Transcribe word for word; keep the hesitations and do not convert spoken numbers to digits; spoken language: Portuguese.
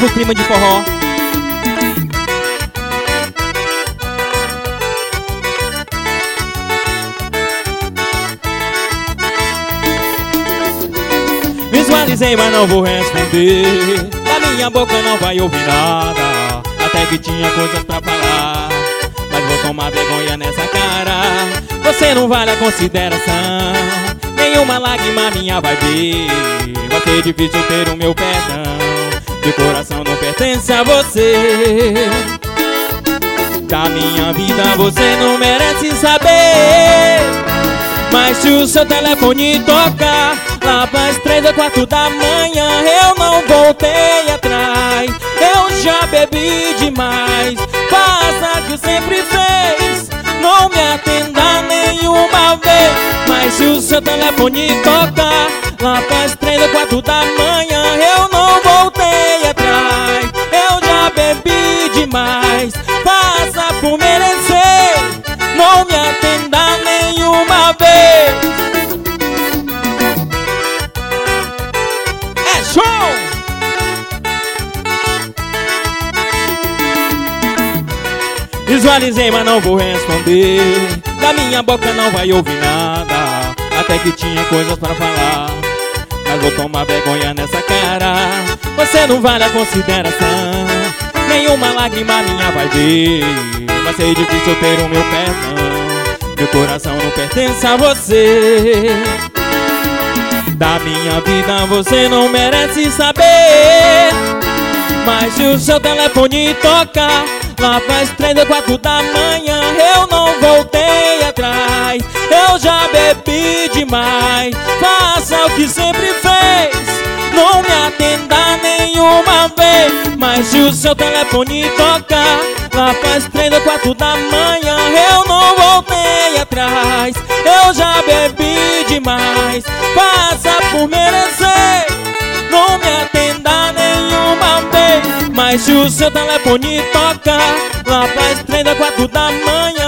pro clima de forró. Visualizei, mas não vou responder. Da minha boca não vai ouvir nada. Até que tinha coisas pra falar, mas vou tomar vergonha nessa cara. Você não vale a consideração, nenhuma lágrima minha vai ver. Vai ser difícil ter o meu perdão. Meu coração não pertence a você. Da minha vida você não merece saber. Mas se o seu telefone tocar lá pras três ou quatro da manhã, eu não voltei atrás. Eu já bebi demais. Faça o que sempre fez, não me atenda nenhuma vez. Mas se o seu telefone tocar lá pras três ou quatro da manhã, eu não voltei atrás. Eu já bebi demais. Faça por merecer, não me atenda nenhuma vez. É show! Visualizei, mas não vou responder. Da minha boca não vai ouvir nada. Até que tinha coisas pra falar, mas vou tomar vergonha nessa cara. Você não vale a consideração, nenhuma lágrima minha vai ver. Vai ser difícil ter o meu perdão. Meu coração não pertence a você. Da minha vida você não merece saber. Mas se o seu telefone tocar lá pras três ou quatro da manhã, eu não voltei atrás. Eu já bebi demais. Faça o que sempre fez, não me atenda nenhuma vez. Mas se o seu telefone tocar lá pras três ou quatro da manhã, eu não voltei atrás. Eu já bebi demais. Faça por merecer, não me atenda nenhuma vez. Mas se o seu telefone tocar lá pras três ou quatro da manhã,